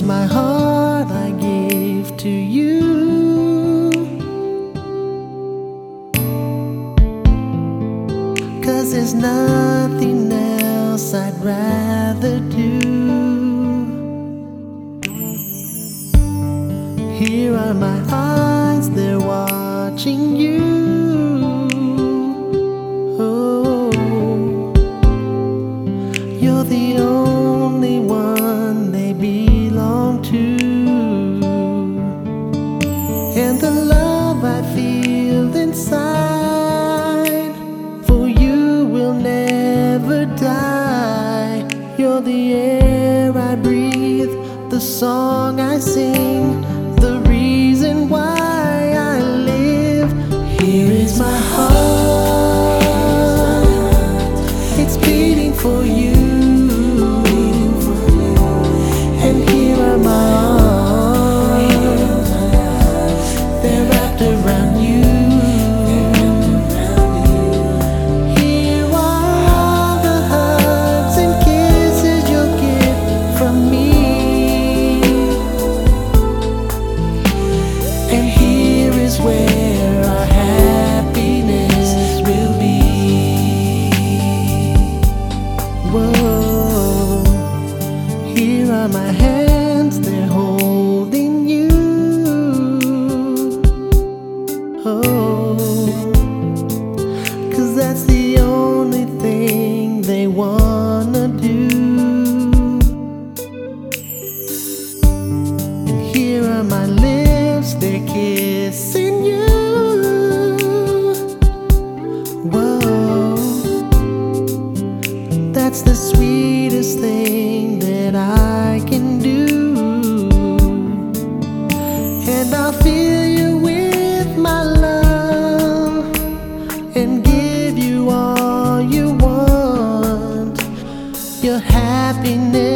is my heart I give to you. Cause there's nothing else I'd rather do. Here are my eyes, they're watching you. Oh, you're the only one they belong to. And the love I feel inside for you will never die. You're the air I breathe, the song I sing, the reason why I live. Here is my heart, it's beating for you. And here are my arms, they're wrapped around you. Here are all the hugs and kisses you'll get from me. And here is where our happiness will be. Whoa, here are my hands, they're holding you. Oh, cause that's the only thing they wanna do. And here are my lips, they're kissing you. Whoa, that's the sweetest thing that I can do. And I'll fill you with my love and give you all you want. Your happiness